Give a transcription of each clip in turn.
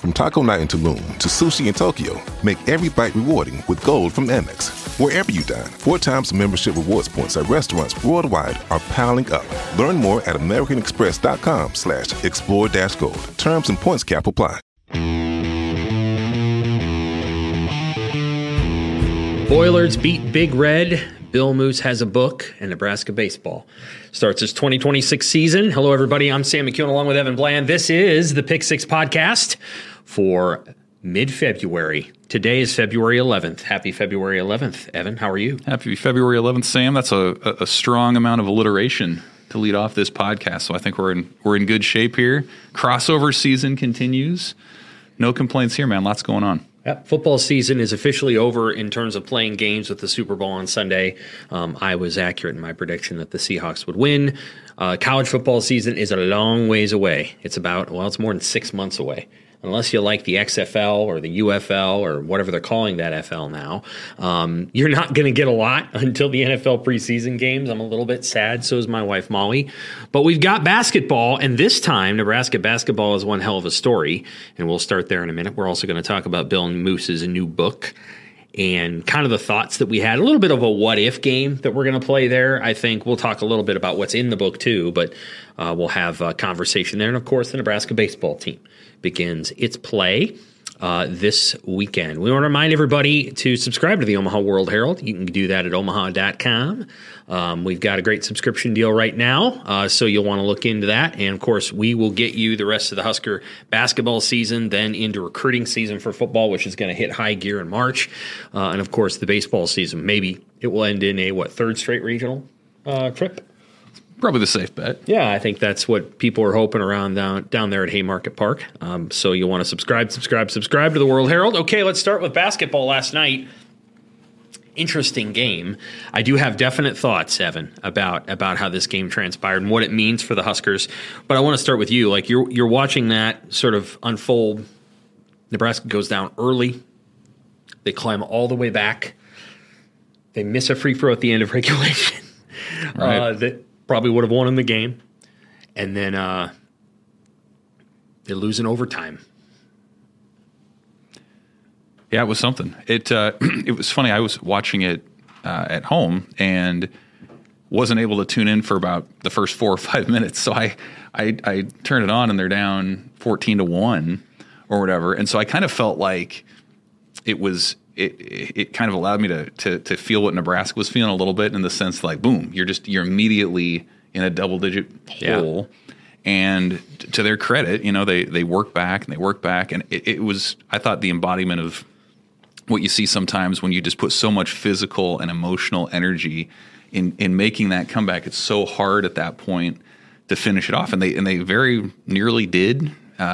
From taco night in Tulum to sushi in Tokyo, make every bite rewarding with Gold from Amex. Wherever you dine, 4 times membership rewards points at restaurants worldwide are piling up. Learn more at americanexpress.com/explore-gold. Terms and points cap apply. Oilers beat Big Red. Bill Moose has a book, and Nebraska baseball starts its 2026 season. Hello, everybody. I'm Sam McKeown along with Evan Bland. This is the Pick Six podcast for mid-February. Today is February 11th. Happy February 11th. Evan, how are you? Happy February 11th, Sam. That's a strong amount of alliteration to lead off this podcast, so I think we're in good shape here. Crossover season continues. No complaints here, man. Lots going on. Yep. Football season is officially over in terms of playing games with the Super Bowl on Sunday. I was accurate in my prediction that the Seahawks would win. College football season is a long ways away. It's it's more than 6 months away. Unless you like the XFL or the UFL or whatever they're calling that FL now, you're not going to get a lot until the NFL preseason games. I'm a little bit sad. So is my wife, Molly. But we've got basketball, and this time Nebraska basketball is one hell of a story, and we'll start there in a minute. We're also going to talk about Bill Moose's new book and kind of the thoughts that we had. A little bit of a what-if game that we're going to play there. I think we'll talk a little bit about what's in the book too, but we'll have a conversation there. And, of course, the Nebraska baseball team begins its play this weekend. We want to remind everybody to subscribe to the Omaha World Herald. You can do that at omaha.com. We've got a great subscription deal right now, so you'll want to look into that. And, of course, we will get you the rest of the Husker basketball season, then into recruiting season for football, which is going to hit high gear in March. And, of course, the baseball season. Maybe it will end in a, third straight regional trip? Probably the safe bet. Yeah, I think that's what people are hoping around down there at Haymarket Park. So you want to subscribe to the World Herald. Okay, let's start with basketball last night. Interesting game. I do have definite thoughts, Evan, about how this game transpired and what it means for the Huskers. But I want to start with you. Like you're watching that sort of unfold. Nebraska goes down early. They climb all the way back. They miss a free throw at the end of regulation. Right. That probably would have won them the game. And then they lose in overtime. Yeah, it was something. It was funny. I was watching it at home and wasn't able to tune in for about the first 4 or 5 minutes. So I turned it on and they're down 14-1 or whatever. And so I kind of felt like it kind of allowed me to feel what Nebraska was feeling a little bit, in the sense like, boom, you're immediately in a double-digit hole. Yeah. And to their credit, they work back and it was, I thought, the embodiment of what you see sometimes when you just put so much physical and emotional energy in making that comeback. It's so hard at that point to finish it off, and they very nearly did.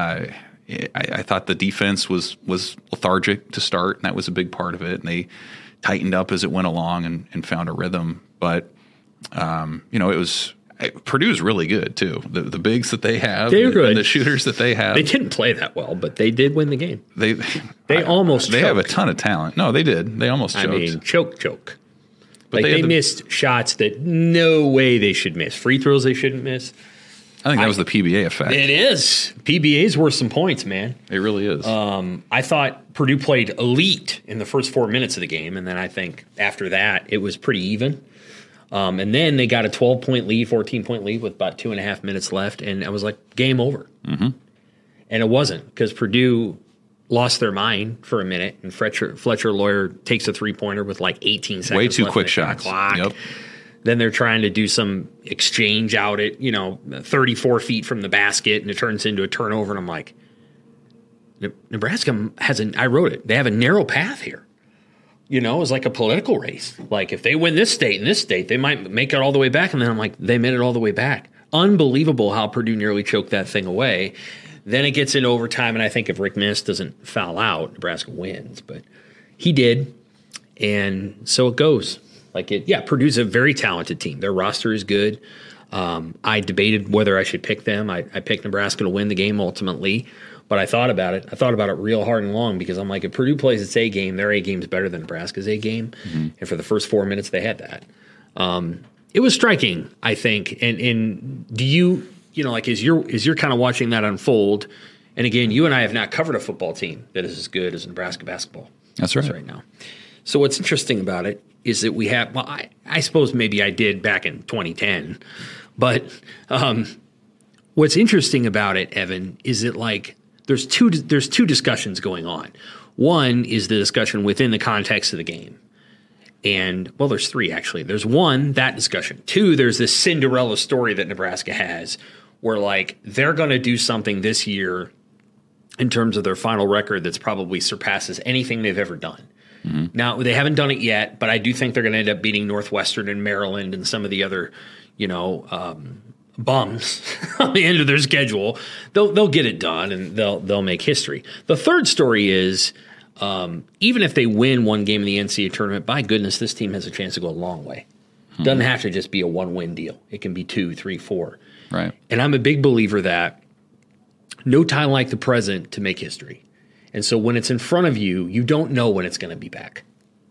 I thought the defense was lethargic to start, and that was a big part of it. And they tightened up as it went along and found a rhythm. But it was Purdue's really good too. The bigs that they have, they're good. And the shooters that they have. They didn't play that well, but they did win the game. They almost. They choked. have a ton of talent. No, they did. They almost choked. I mean, choke. But they missed shots that no way they should miss. Free throws they shouldn't miss. I think that was the PBA effect. It is. PBA's worth some points, man. It really is. I thought Purdue played elite in the first 4 minutes of the game, and then I think after that it was pretty even. And then they got a 12-point lead, 14-point lead with about 2.5 minutes left, and I was like, game over. Mm-hmm. And it wasn't, because Purdue lost their mind for a minute, and Fletcher Lawyer takes a three-pointer with like 18 seconds way too left quick in the shots. clock. Yep. Then they're trying to do some exchange out at 34 feet from the basket, and it turns into a turnover. And I'm like, Nebraska I wrote it. They have a narrow path here. It was like a political race. Like, if they win this state and this state, they might make it all the way back. And then I'm like, they made it all the way back. Unbelievable how Purdue nearly choked that thing away. Then it gets into overtime, and I think if Rick Miss doesn't foul out, Nebraska wins. But he did, and so it goes. Purdue's a very talented team. Their roster is good. I debated whether I should pick them. I picked Nebraska to win the game ultimately. But I thought about it. I thought about it real hard and long, because I'm like, if Purdue plays its A game, their A game's better than Nebraska's A game. Mm-hmm. And for the first 4 minutes, they had that. It was striking, I think. And do you, as you're kind of watching that unfold, And again, you and I have not covered a football team that is as good as Nebraska basketball. That's right now. So what's interesting about it is that we have, well, I suppose maybe I did back in 2010, but what's interesting about it, Evan, is that like there's two discussions going on. One is the discussion within the context of the game. And, well, there's three, actually. There's one, that discussion. Two, there's this Cinderella story that Nebraska has where, like, they're going to do something this year in terms of their final record that's probably surpasses anything they've ever done. Mm-hmm. Now, they haven't done it yet, but I do think they're going to end up beating Northwestern and Maryland and some of the other, bums on the end of their schedule. They'll get it done, and they'll make history. The third story is even if they win one game in the NCAA tournament, by goodness, this team has a chance to go a long way. It doesn't have to just be a one-win deal. It can be 2, 3, 4. Right. And I'm a big believer that no time like the present to make history. And so when it's in front of you, you don't know when it's going to be back.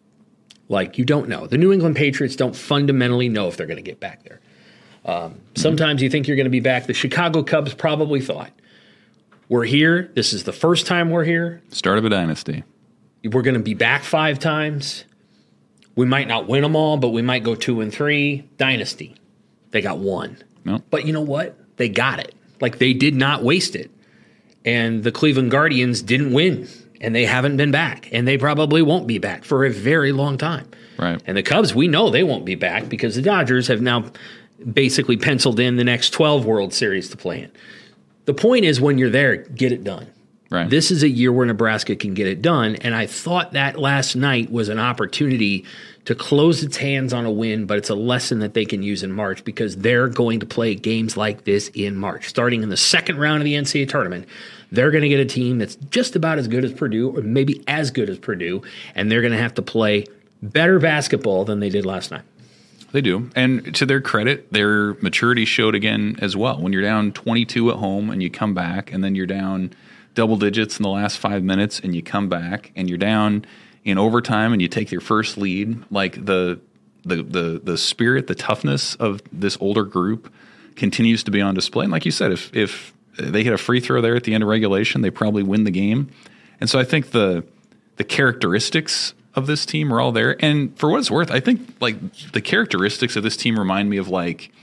Like, you don't know. The New England Patriots don't fundamentally know if they're going to get back there. Sometimes you think you're going to be back. The Chicago Cubs probably thought, we're here. This is the first time we're here. Start of a dynasty. We're going to be back 5 times. We might not win them all, but we might go 2 and 3. Dynasty. They got 1. Nope. But you know what? They got it. Like, they did not waste it. And the Cleveland Guardians didn't win, and they haven't been back, and they probably won't be back for a very long time. Right. And the Cubs, we know they won't be back because the Dodgers have now basically penciled in the next 12 World Series to play in. The point is, when you're there, get it done. Right. This is a year where Nebraska can get it done, and I thought that last night was an opportunity to close its hands on a win, but it's a lesson that they can use in March because they're going to play games like this in March. Starting in the second round of the NCAA tournament, they're going to get a team that's just about as good as Purdue, or maybe as good as Purdue, and they're going to have to play better basketball than they did last night. They do. And to their credit, their maturity showed again as well. When you're down 22 at home and you come back, and then you're down double digits in the last 5 minutes and you come back, and you're down in overtime and you take your first lead, like the spirit, the toughness of this older group continues to be on display. And like you said, if they hit a free throw there at the end of regulation, they probably win the game. And so I think the characteristics of this team are all there. And for what it's worth, I think like the characteristics of this team remind me of like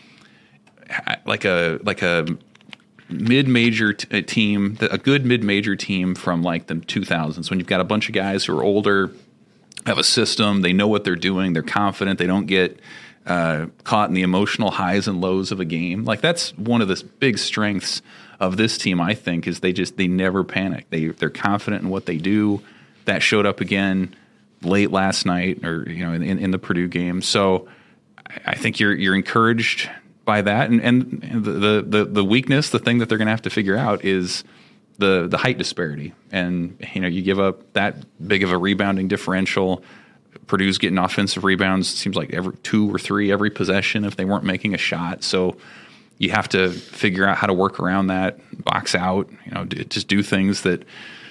a mid-major team, a good mid-major team from like the 2000s, when you've got a bunch of guys who are older, have a system, they know what they're doing, they're confident, they don't get caught in the emotional highs and lows of a game. Like, that's one of the big strengths of this team, I think, is they never panic. They're confident in what they do. That showed up again late last night, or in the Purdue game. So I think you're encouraged by that, and the weakness, the thing that they're going to have to figure out is the height disparity. And you give up that big of a rebounding differential. Purdue's getting offensive rebounds, it seems like every 2 or 3 every possession if they weren't making a shot. So you have to figure out how to work around that, box out, just do things that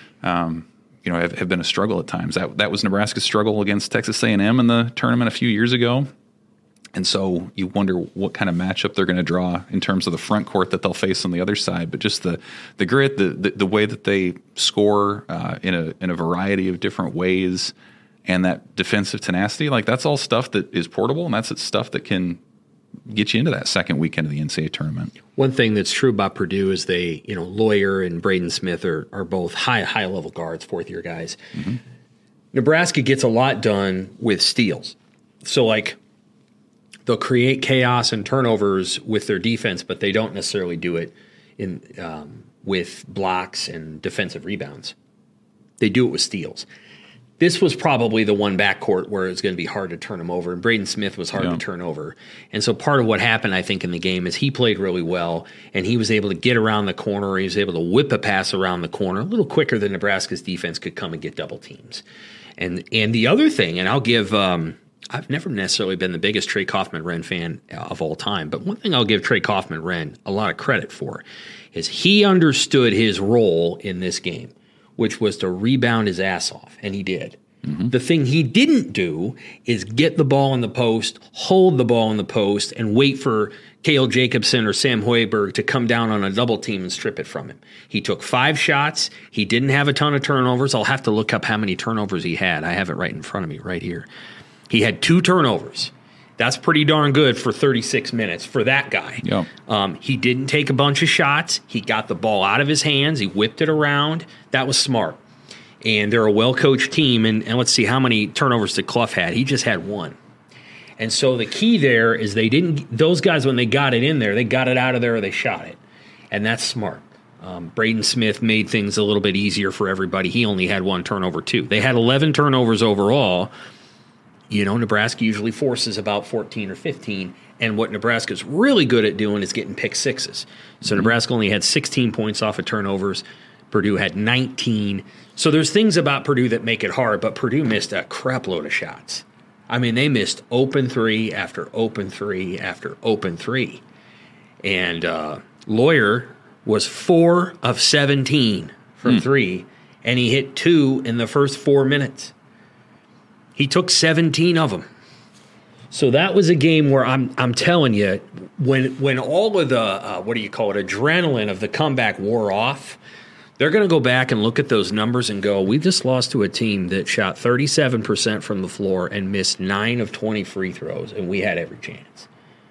have been a struggle at times. That was Nebraska's struggle against Texas A&M in the tournament a few years ago. And so you wonder what kind of matchup they're going to draw in terms of the front court that they'll face on the other side. But just the grit, the way that they score in a variety of different ways, and that defensive tenacity, like, that's all stuff that is portable, and that's stuff that can get you into that second weekend of the NCAA tournament. One thing that's true about Purdue is they, Lawyer and Braden Smith are both high level guards, 4th-year guys. Mm-hmm. Nebraska gets a lot done with steals. So, like, they'll create chaos and turnovers with their defense, but they don't necessarily do it with blocks and defensive rebounds. They do it with steals. This was probably the one backcourt where it's going to be hard to turn them over, and Braden Smith was hard to turn over. And so part of what happened, I think, in the game is he played really well, and he was able to get around the corner. He was able to whip a pass around the corner a little quicker than Nebraska's defense could come and get double teams. And the other thing, and I'll give I've never necessarily been the biggest Trey Kaufman-Renn fan of all time, but one thing I'll give Trey Kaufman-Renn a lot of credit for is he understood his role in this game, which was to rebound his ass off, and he did. Mm-hmm. The thing he didn't do is get the ball in the post, hold the ball in the post, and wait for Cale Jacobson or Sam Hoiberg to come down on a double team and strip it from him. He took 5 shots. He didn't have a ton of turnovers. I'll have to look up how many turnovers he had. I have it right in front of me right here. He had 2 turnovers. That's pretty darn good for 36 minutes for that guy. Yep. He didn't take a bunch of shots. He got the ball out of his hands. He whipped it around. That was smart. And they're a well-coached team. And let's see, how many turnovers did Clough had? He just had 1. And so the key there is those guys, when they got it in there, they got it out of there or they shot it. And that's smart. Braden Smith made things a little bit easier for everybody. He only had 1 turnover, too. They had 11 turnovers overall. You know, Nebraska usually forces about 14 or 15. And what Nebraska's really good at doing is getting pick sixes. So Nebraska only had 16 points off of turnovers. Purdue had 19. So there's things about Purdue that make it hard, but Purdue missed a crap load of shots. I mean, they missed open 3 after open 3 after open 3. And Lawyer was 4 of 17 from 3, and he hit 2 in the first 4 minutes. He took 17 of them. So that was a game where I'm telling you, when all of the, adrenaline of the comeback wore off, they're going to go back and look at those numbers and go, we just lost to a team that shot 37% from the floor and missed 9 of 20 free throws, and we had every chance.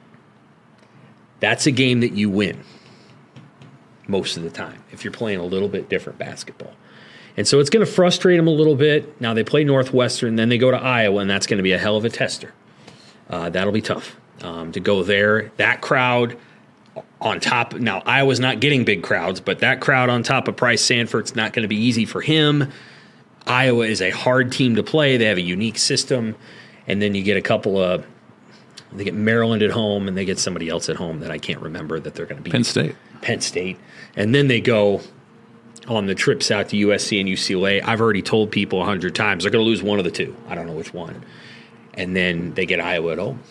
That's a game that you win most of the time if you're playing a little bit different basketball. And so it's going to frustrate them a little bit. Now they play Northwestern, then they go to Iowa, and that's going to be a hell of a tester. That'll be tough to go there. That crowd on top. Now, Iowa's not getting big crowds, but that crowd on top of Price Sanford's not going to be easy for him. Iowa is a hard team to play. They have a unique system. And then you get they get Maryland at home, and they get somebody else at home that I can't remember that they're going to be. Penn State. And then they go on the trips out to USC and UCLA. I've already told people 100 times they're going to lose one of the 2. I don't know which one. And then they get Iowa at home.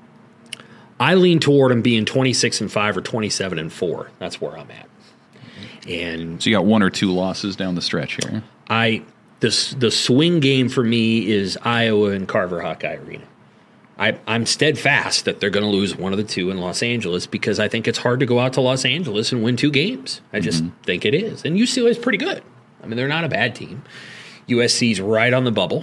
I lean toward them being 26-5 or 27-4. That's where I'm at. And so you got 1 or 2 losses down the stretch here. The swing game for me is Iowa and Carver Hawkeye Arena. I'm steadfast that they're going to lose one of the 2 in Los Angeles because I think it's hard to go out to Los Angeles and win 2 games. I just think it is. And UCLA is pretty good. I mean, they're not a bad team. USC's right on the bubble.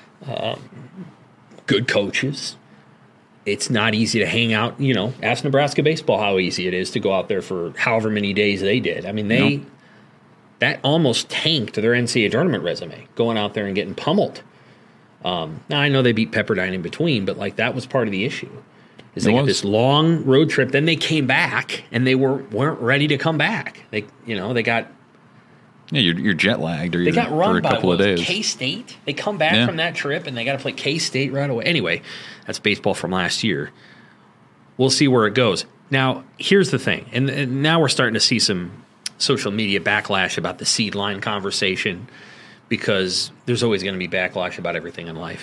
Good coaches. It's not easy to hang out. You know, ask Nebraska baseball how easy it is to go out there for however many days they did. I mean, that almost tanked their NCAA tournament resume, going out there and getting pummeled. Now, I know they beat Pepperdine in between, but, like, that was part of the issue. They got this long road trip. Then they came back, and they weren't ready to come back. They got... Yeah, you're jet lagged they got run for a couple of days. K-State. They come back from that trip, and they got to play K-State right away. Anyway, that's baseball from last year. We'll see where it goes. Now, here's the thing, and now we're starting to see some social media backlash about the seed line conversation because there's always going to be backlash about everything in life.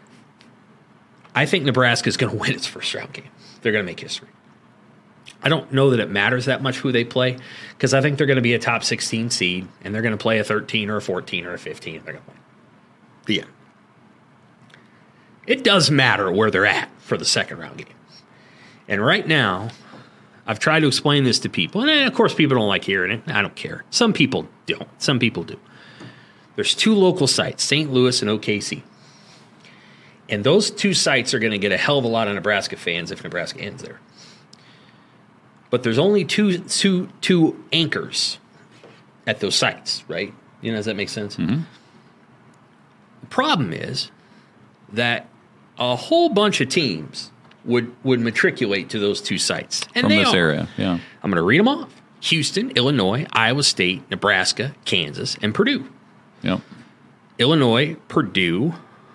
I think Nebraska is going to win its first round game. They're going to make history. I don't know that it matters that much who they play because I think they're going to be a top 16 seed and they're going to play a 13 or a 14 or a 15. They're going to play. The end. It does matter where they're at for the second round game. And right now, I've tried to explain this to people. And of course, people don't like hearing it. I don't care. Some people don't. Some people do. There's 2 local sites, St. Louis and OKC. And those 2 sites are going to get a hell of a lot of Nebraska fans if Nebraska ends there. But there's only two anchors at those sites, right? You know, does that make sense? Mm-hmm. The problem is that a whole bunch of teams would matriculate to those 2 sites. And from this area, yeah. I'm going to read them off. Houston, Illinois, Iowa State, Nebraska, Kansas, and Purdue. Yep. Illinois, Purdue,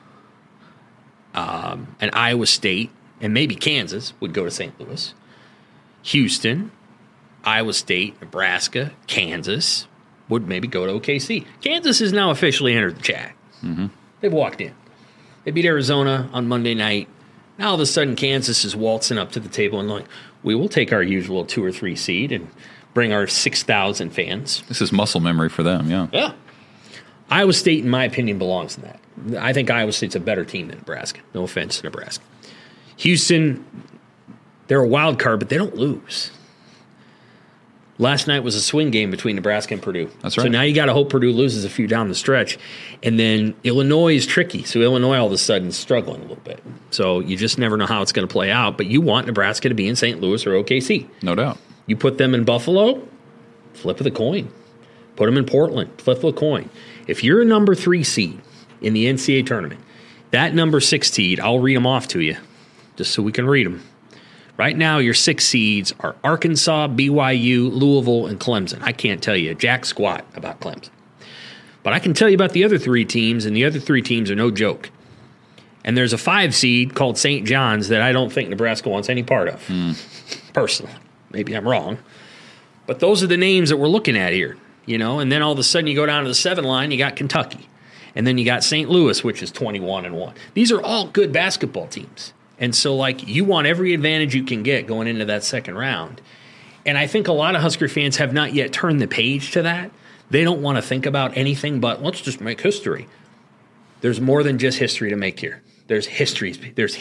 and Iowa State, and maybe Kansas would go to St. Louis. Houston, Iowa State, Nebraska, Kansas would maybe go to OKC. Kansas has now officially entered the chat. Mm-hmm. They've walked in. They beat Arizona on Monday night. Now all of a sudden Kansas is waltzing up to the table and like, we will take our usual 2 or 3 seed and bring our 6,000 fans. This is muscle memory for them, yeah. Yeah. Iowa State, in my opinion, belongs in that. I think Iowa State's a better team than Nebraska. No offense to Nebraska. Houston, They're a wild card, but they don't lose. Last night was a swing game between Nebraska and Purdue. That's right. So now you got to hope Purdue loses a few down the stretch. And then Illinois is tricky. So Illinois all of a sudden is struggling a little bit. So you just never know how it's going to play out. But you want Nebraska to be in St. Louis or OKC. No doubt. You put them in Buffalo, flip of the coin. Put them in Portland, flip of the coin. If you're a number 3 seed in the NCAA tournament, that number 6 seed, I'll read them off to you just so we can read them. Right now, your 6 seeds are Arkansas, BYU, Louisville, and Clemson. I can't tell you jack squat about Clemson. But I can tell you about the other 3 teams, and the other 3 teams are no joke. And there's a 5 seed called St. John's that I don't think Nebraska wants any part of, personally. Maybe I'm wrong. But those are the names that we're looking at here, you know. And then all of a sudden you go down to the 7 line, you got Kentucky. And then you got St. Louis, which is 21-1. These are all good basketball teams. And so, like, you want every advantage you can get going into that second round. And I think a lot of Husker fans have not yet turned the page to that. They don't want to think about anything but let's just make history. There's more than just history to make here. There's history.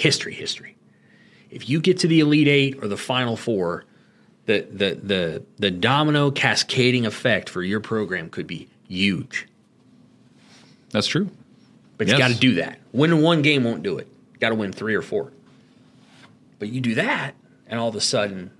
If you get to the Elite Eight or the Final Four, the domino cascading effect for your program could be huge. That's true. But you got to do that. Winning one game won't do it. You got to win 3 or 4. But you do that, and all of a sudden,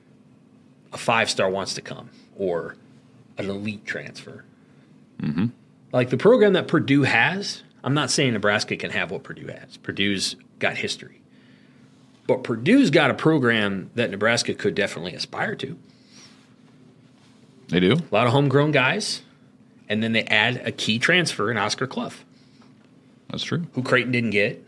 a 5-star wants to come, or an elite transfer. Mm-hmm. Like the program that Purdue has, I'm not saying Nebraska can have what Purdue has. Purdue's got history. But Purdue's got a program that Nebraska could definitely aspire to. They do. A lot of homegrown guys, and then they add a key transfer in Oscar Clough. That's true. Who Creighton didn't get.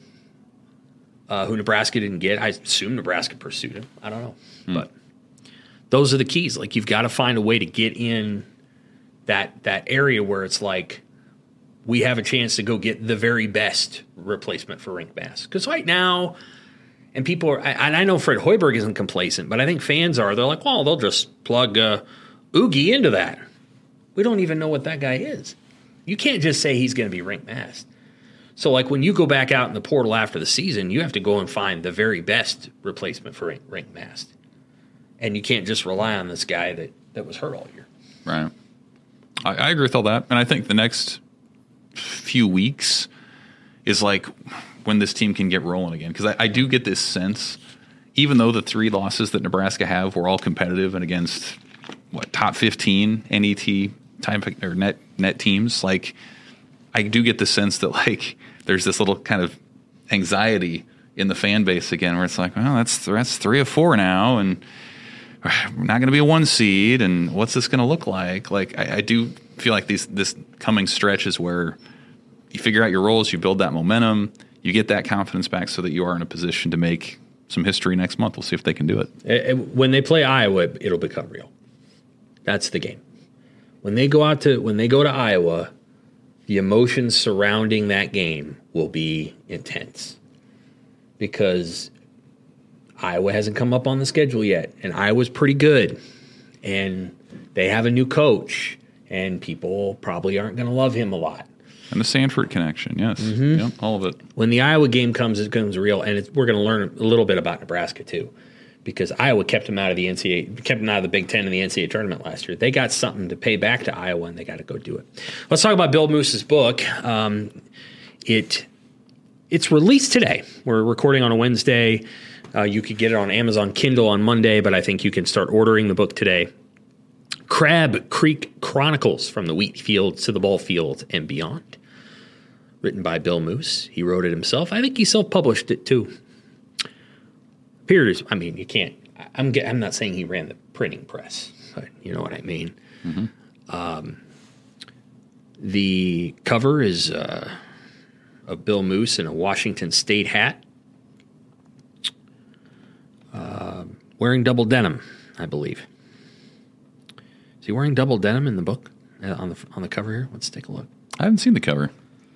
Who Nebraska didn't get. I assume Nebraska pursued him. I don't know. But those are the keys. Like, you've got to find a way to get in that area where it's like we have a chance to go get the very best replacement for Rienk Mast. Because right now, and people are, and I know Fred Hoiberg isn't complacent, but I think fans are. They're like, well, they'll just plug Oogie into that. We don't even know what that guy is. You can't just say he's going to be Rienk Mast. So, like, when you go back out in the portal after the season, you have to go and find the very best replacement for Rienk Mast. And you can't just rely on this guy that was hurt all year. Right. I agree with all that. And I think the next few weeks is, like, when this team can get rolling again. Because I do get this sense, even though the 3 losses that Nebraska have were all competitive and against, top 15 NET type or net teams, like, I do get the sense that, like, there's this little kind of anxiety in the fan base again where it's like, well, that's 3 of 4 now, and we're not going to be a 1 seed, and what's this going to look like? Like, I do feel like this coming stretch is where you figure out your roles, you build that momentum, you get that confidence back so that you are in a position to make some history next month. We'll see if they can do it. When they play Iowa, it'll become real. That's the game. When they go to Iowa, the emotions surrounding that game will be intense because Iowa hasn't come up on the schedule yet, and Iowa's pretty good, and they have a new coach, and people probably aren't going to love him a lot. And the Sanford connection, yes. Mm-hmm. Yep, all of it. When the Iowa game comes, it becomes real, and we're going to learn a little bit about Nebraska too, because Iowa kept them out of the Big Ten and the NCAA tournament last year. They got something to pay back to Iowa, and they got to go do it. Let's talk about Bill Moose's book. It's released today. We're recording on a Wednesday. You could get it on Amazon Kindle on Monday, but I think you can start ordering the book today. Crab Creek Chronicles: From the Wheat Fields to the Ball Fields and Beyond. Written by Bill Moose. He wrote it himself. I think he self-published it too. I mean, you can't. I'm not saying he ran the printing press, but you know what I mean. Mm-hmm. The cover is of Bill Moose in a Washington State hat, wearing double denim, I believe. Is he wearing double denim in the book on the cover here? Let's take a look. I haven't seen the cover.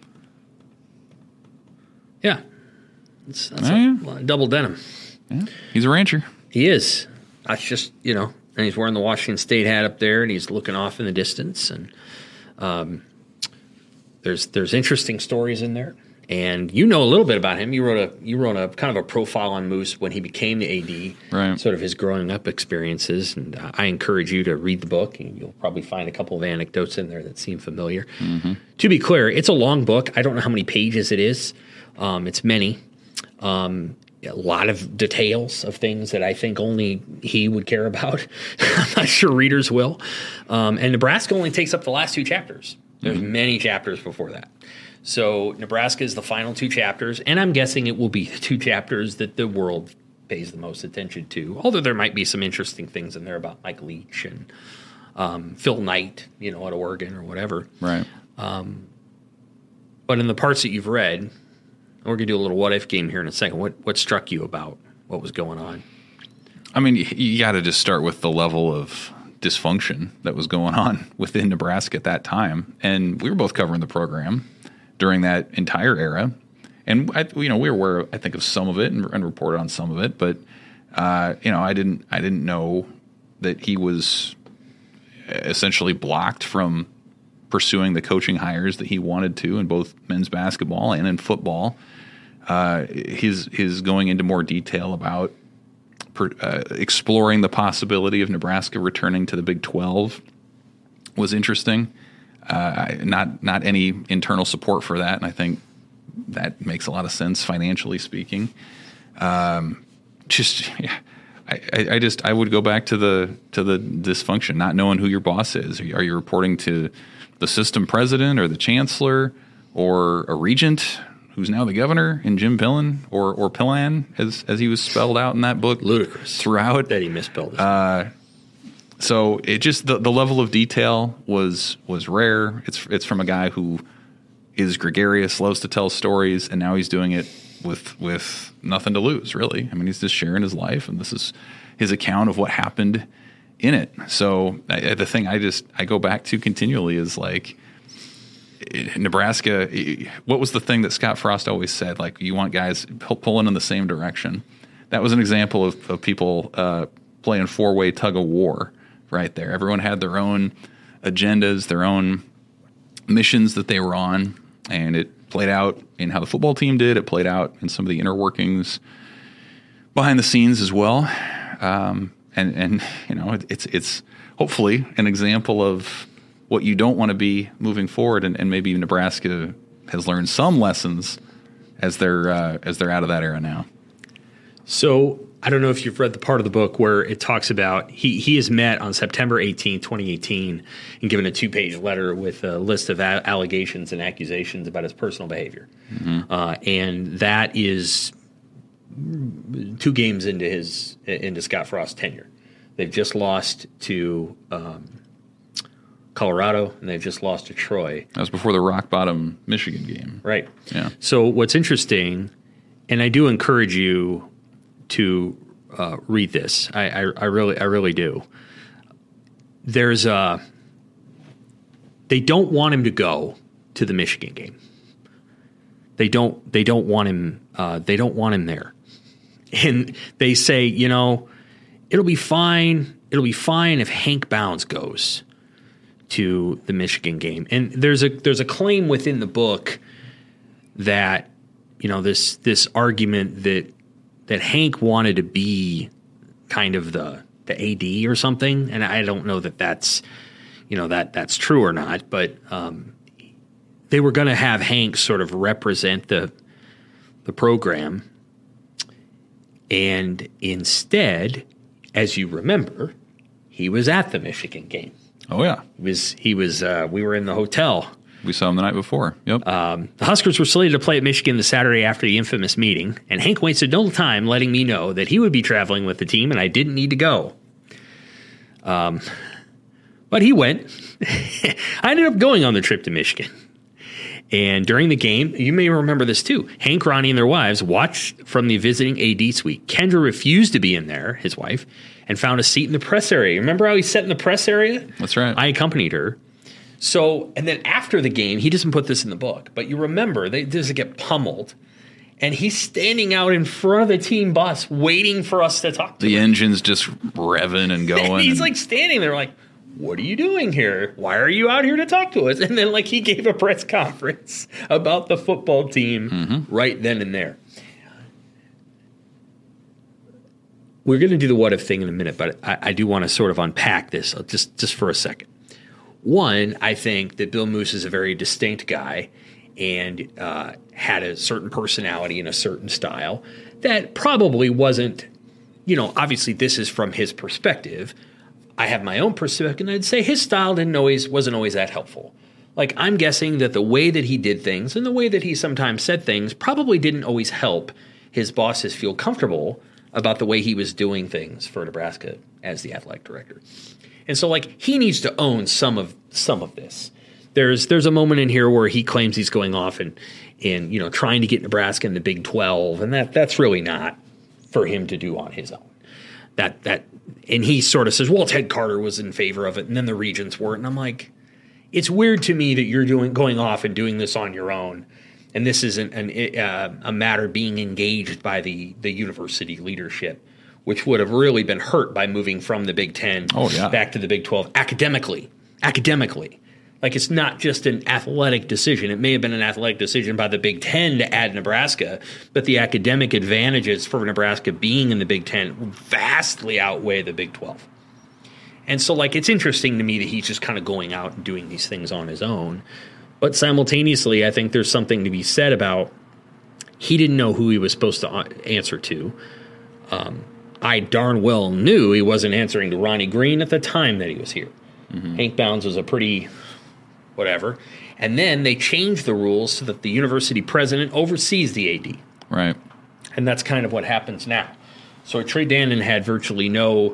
Yeah, that's double denim. Yeah, he's a rancher. He is. That's just, and he's wearing the Washington State hat up there, and he's looking off in the distance. And there's interesting stories in there. And you know a little bit about him. You wrote a kind of a profile on Moose when he became the AD, right. Sort of his growing up experiences. And I encourage you to read the book, and you'll probably find a couple of anecdotes in there that seem familiar. Mm-hmm. To be clear, it's a long book. I don't know how many pages it is. It's many. A lot of details of things that I think only he would care about. I'm not sure readers will. And Nebraska only takes up the last 2 chapters. There's many chapters before that. So Nebraska is the final 2 chapters, and I'm guessing it will be the 2 chapters that the world pays the most attention to, although there might be some interesting things in there about Mike Leach and Phil Knight, at Oregon or whatever. Right. But in the parts that you've read, we're going to do a little what-if game here in a second. What struck you about what was going on? I mean, you got to just start with the level of dysfunction that was going on within Nebraska at that time. And we were both covering the program during that entire era. And, we were aware, I think, of some of it and reported on some of it. But, I didn't know that he was essentially blocked from pursuing the coaching hires that he wanted to in both men's basketball and in football. His going into more detail about exploring the possibility of Nebraska returning to the Big 12 was interesting. Not any internal support for that, and I think that makes a lot of sense financially speaking. I would go back to the dysfunction, not knowing who your boss is. Are you reporting to the system president or the chancellor or a regent who's now the governor in Jim Pillen or Pillan as he was spelled out in that book? Ludicrous throughout that he misspelled it. So it just the level of detail was rare. It's from a guy who is gregarious, loves to tell stories, and now he's doing it with nothing to lose, really. I mean, he's just sharing his life, and this is his account of what happened in it. So the thing I go back to continually is like Nebraska. What was the thing that Scott Frost always said? Like, you want guys pulling in the same direction. That was an example of people playing 4-way tug of war right there. Everyone had their own agendas, their own missions that they were on, and it played out in how the football team did. It played out in some of the inner workings behind the scenes as well. And it's hopefully an example of what you don't want to be moving forward, and maybe Nebraska has learned some lessons as they're out of that era now. So I don't know if you've read the part of the book where it talks about he is met on September 18, 2018, and given a 2-page letter with a list of allegations and accusations about his personal behavior. Mm-hmm. And that is 2 games into Scott Frost's tenure. They've just lost to Colorado, and they've just lost to Troy. That was before the rock bottom Michigan game. Right. Yeah. So what's interesting, and I do encourage you to read this. I really do. They don't want him to go to the Michigan game. They don't want him. They don't want him there. And they say, it'll be fine. It'll be fine if Hank Bounds goes to the Michigan game. And there's a claim within the book that, this argument that Hank wanted to be kind of the AD or something. And I don't know that that's true or not, but they were going to have Hank sort of represent the program. And instead, as you remember, he was at the Michigan game. Oh yeah. He was we were in the hotel. We saw him the night before. Yep. The Huskers were slated to play at Michigan the Saturday after the infamous meeting, and Hank wasted no time letting me know that he would be traveling with the team and I didn't need to go. But he went. I ended up going on the trip to Michigan. And during the game, you may remember this too, Hank, Ronnie, and their wives watched from the visiting AD suite. Kendra refused to be in there, his wife, and found a seat in the press area. Remember how he sat in the press area? That's right. I accompanied her. So, and then after the game, he doesn't put this in the book, but you remember, they just get pummeled. And he's standing out in front of the team bus waiting for us to talk to him. The engine's just revving and going. And he's like standing there like, what are you doing here? Why are you out here to talk to us? And then like he gave a press conference about the football team right then and there. We're going to do the what if thing in a minute, but I do want to sort of unpack this just for a second. One, I think that Bill Moos is a very distinct guy and had a certain personality and a certain style that probably wasn't, obviously this is from his perspective. I have my own perspective, and I'd say his style wasn't always that helpful. Like, I'm guessing that the way that he did things and the way that he sometimes said things probably didn't always help his bosses feel comfortable about the way he was doing things for Nebraska as the athletic director. And so, like, he needs to own some of this. There's a moment in here where he claims he's going off and trying to get Nebraska in the Big 12, and that's really not for him to do on his own. And he sort of says, well, Ted Carter was in favor of it, and then the regents weren't. And I'm like, it's weird to me that you're going off and doing this on your own, and this isn't a matter being engaged by the university leadership, which would have really been hurt by moving from the Big 10 back to the Big 12 academically. Like, it's not just an athletic decision. It may have been an athletic decision by the Big 10 to add Nebraska, but the academic advantages for Nebraska being in the Big 10 vastly outweigh the Big 12. And so, like, it's interesting to me that he's just kind of going out and doing these things on his own. But simultaneously, I think there's something to be said about he didn't know who he was supposed to answer to. I darn well knew he wasn't answering to Ronnie Green at the time that he was here. Hank Bounds was a pretty whatever. And then they changed the rules so that the university president oversees the AD. Right. And that's kind of what happens now. So Trey Dannon had virtually no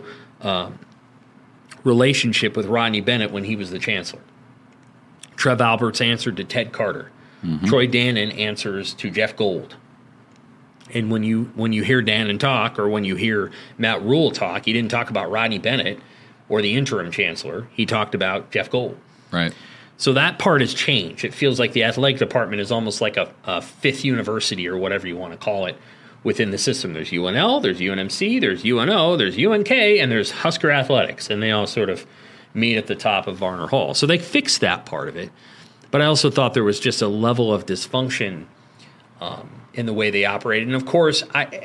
relationship with Rodney Bennett when he was the chancellor. Trev Alberts answered to Ted Carter. Troy Dannon answers to Jeff Gold. And when you hear Dannon talk, or when you hear Matt Rule talk, he didn't talk about Rodney Bennett or the interim chancellor. He talked about Jeff Gold. Right. So that part has changed. It feels like the athletic department is almost like a fifth university, or whatever you want to call it, within the system. There's UNL, there's UNMC, there's UNO, there's UNK, and there's Husker Athletics. And they all sort of meet at the top of Varner Hall. So they fixed that part of it. But I also thought there was just a level of dysfunction in the way they operated. And, of course,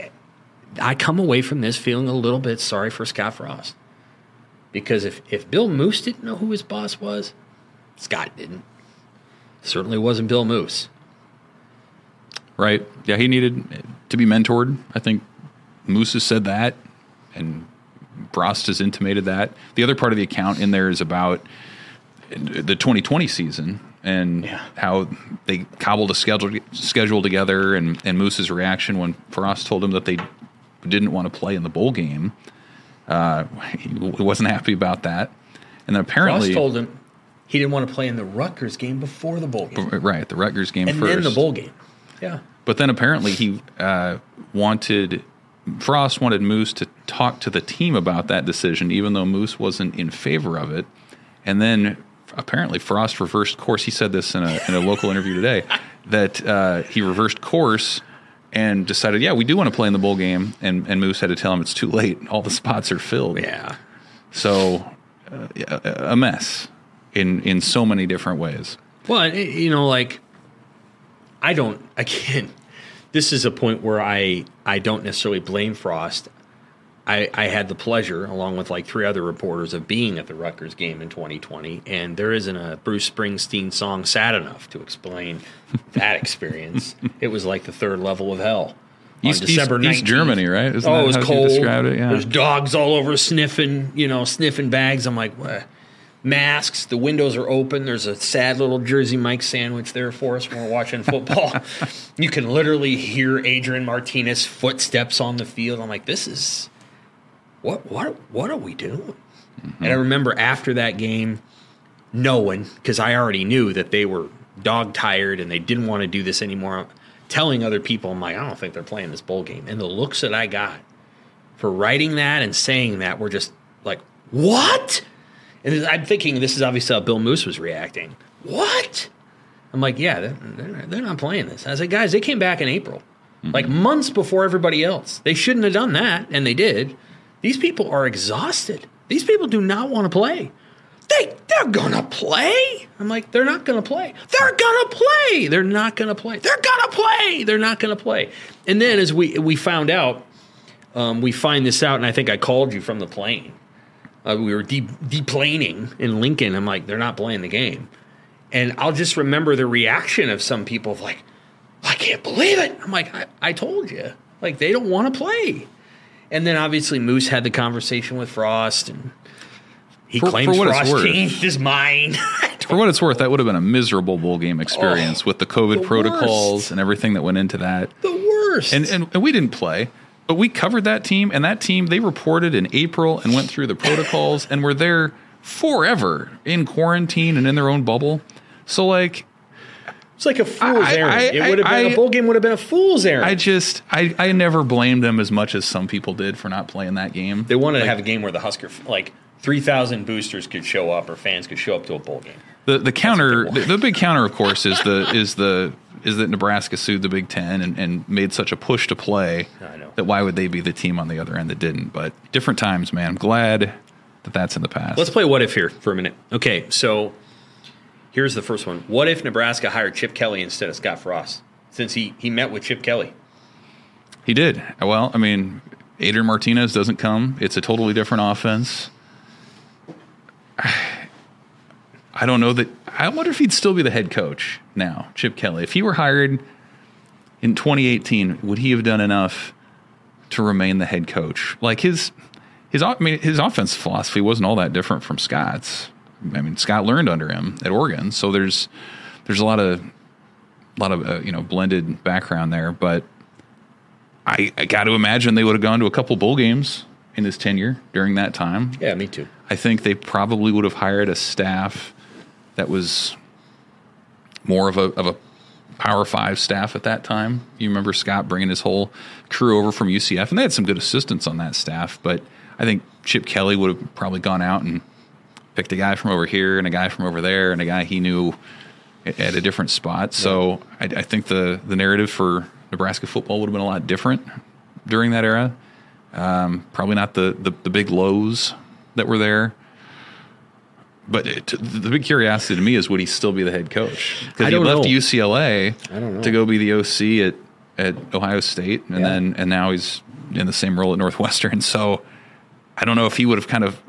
I come away from this feeling a little bit sorry for Scott Frost. Because if Bill Moos didn't know who his boss was, Scott didn't. Certainly wasn't Bill Moos. Right. Yeah, he needed to be mentored. I think Moos has said that, and Frost has intimated that. The other part of the account in there is about the 2020 season and how they cobbled a schedule together, and Moos's reaction when Frost told him that they didn't want to play in the bowl game. He wasn't happy about that. And then apparently Frost told him he didn't want to play in the Rutgers game before the bowl game. Right, the Rutgers game and first. And then the bowl game. Yeah. But then apparently he Frost wanted Moos to talk to the team about that decision, even though Moos wasn't in favor of it. And then apparently Frost reversed course. He said this in a local interview today, that he reversed course and decided, we do want to play in the bowl game. And Moos had to tell him it's too late. All the spots are filled. Yeah. So a mess in so many different ways. Well, this is a point where I don't necessarily blame Frost. I had the pleasure, along with like three other reporters, of being at the Rutgers game in 2020, and there isn't a Bruce Springsteen song sad enough to explain that experience. It was like the third level of hell. December 19th. East Germany, right? Isn't it was cold. There's dogs all over sniffing bags. I'm like, what? Masks, the windows are open. There's a sad little Jersey Mike sandwich there for us when we're watching football. You can literally hear Adrian Martinez's footsteps on the field. I'm like, this is what are we doing? And I remember after that game, knowing, because I already knew that they were dog tired and they didn't want to do this anymore, telling other people, I'm like, I don't think they're playing this bowl game. And the looks that I got for writing that and saying that were just like, what? And I'm thinking this is obviously how Bill Moos was reacting. What? I'm like, they're not playing this. I was like, guys, they came back in April, like months before everybody else. They shouldn't have done that, and they did. These people are exhausted. These people do not want to play. They're going to play. I'm like, they're not going to play. They're going to play. They're not going to play. They're going to play. They're not going to play. And then as we found out, we find this out, and I think I called you from the plane. We were deplaning in Lincoln. I'm like, they're not playing the game. And I'll just remember the reaction of some people of like, I can't believe it. I'm like, I told you. Like, they don't want to play. And then obviously Moose had the conversation with Frost, and he claims Frost changed his mind. For what it's worth, that would have been a miserable bowl game experience with the COVID protocols and everything that went into that. The worst. And we didn't play, but we covered that team, and that team, they reported in April and went through the protocols and were there forever in quarantine and in their own bubble. So, like, it's like a fool's errand. It would have been a bowl game. Would have been a fool's errand. I never blamed them as much as some people did for not playing that game. They wanted to have a game where the Husker 3,000 boosters could show up or fans could show up to a bowl game. The counter, the big counter, of course, is that Nebraska sued the Big Ten and made such a push to play that why would they be the team on the other end that didn't? But different times, man. I'm glad that that's in the past. Let's play what if here for a minute. Okay, so here's the first one. What if Nebraska hired Chip Kelly instead of Scott Frost, since he met with Chip Kelly? He did. Well, I mean, Adrian Martinez doesn't come. It's a totally different offense. I don't know that. I wonder if he'd still be the head coach now, Chip Kelly. If he were hired in 2018, would he have done enough to remain the head coach? Like his offense philosophy wasn't all that different from Scott's. I mean, Scott learned under him at Oregon, so there's a lot of blended background there. But I got to imagine they would have gone to a couple bowl games in his tenure during that time. Yeah, me too. I think they probably would have hired a staff that was more of a Power 5 staff at that time. You remember Scott bringing his whole crew over from UCF, and they had some good assistants on that staff. But I think Chip Kelly would have probably gone out and picked a guy from over here and a guy from over there and a guy he knew at a different spot. So I think the narrative for Nebraska football would have been a lot different during that era. Probably not the big lows that were there. But the big curiosity to me is, would he still be the head coach? Because he left UCLA to go be the OC at Ohio State, and now he's in the same role at Northwestern. So I don't know if he would have kind of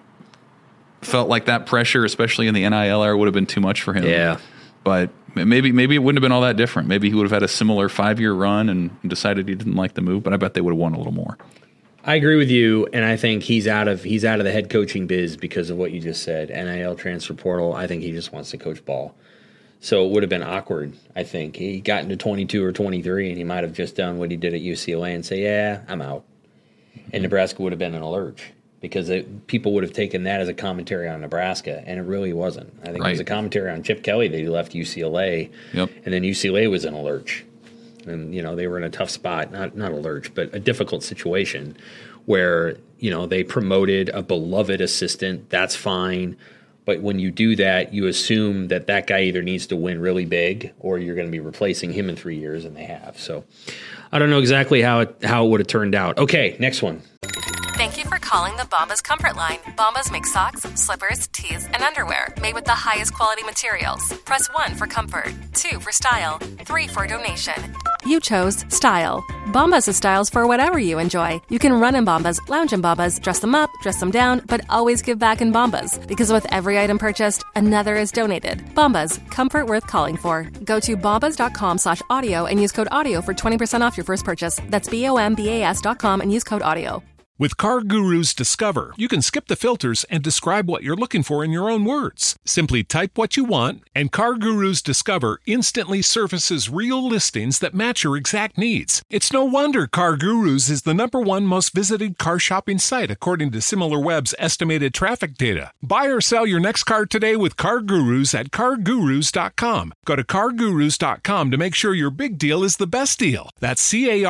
felt like that pressure, especially in the NIL era, would have been too much for him. Yeah. But maybe it wouldn't have been all that different. Maybe he would have had a similar 5-year run and decided he didn't like the move. But I bet they would have won a little more. I agree with you, and I think he's out of the head coaching biz because of what you just said. NIL transfer portal. I think he just wants to coach ball. So it would have been awkward. I think he got into 22 or 23, and he might have just done what he did at UCLA and say, "Yeah, I'm out." And Nebraska would have been in a lurch because people would have taken that as a commentary on Nebraska, and it really wasn't. I think it was a commentary on Chip Kelly that he left UCLA, and then UCLA was in a lurch. And, they were in a tough spot, not a lurch, but a difficult situation where, they promoted a beloved assistant. That's fine. But when you do that, you assume that guy either needs to win really big or you're going to be replacing him in 3 years, and they have. So I don't know exactly how it would have turned out. Okay, next one. Thank you for calling the Bombas Comfort Line. Bombas make socks, slippers, tees, and underwear made with the highest quality materials. Press 1 for comfort, 2 for style, 3 for donation. You chose style. Bombas has styles for whatever you enjoy. You can run in Bombas, lounge in Bombas, dress them up, dress them down, but always give back in Bombas. Because with every item purchased, another is donated. Bombas, comfort worth calling for. Go to bombas.com/audio and use code AUDIO for 20% off your first purchase. That's BOMBAS.com and use code AUDIO. With CarGurus Discover, you can skip the filters and describe what you're looking for in your own words. Simply type what you want, and CarGurus Discover instantly surfaces real listings that match your exact needs. It's no wonder CarGurus is the #1 most visited car shopping site according to SimilarWeb's estimated traffic data. Buy or sell your next car today with CarGurus at CarGurus.com. Go to CarGurus.com to make sure your big deal is the best deal. That's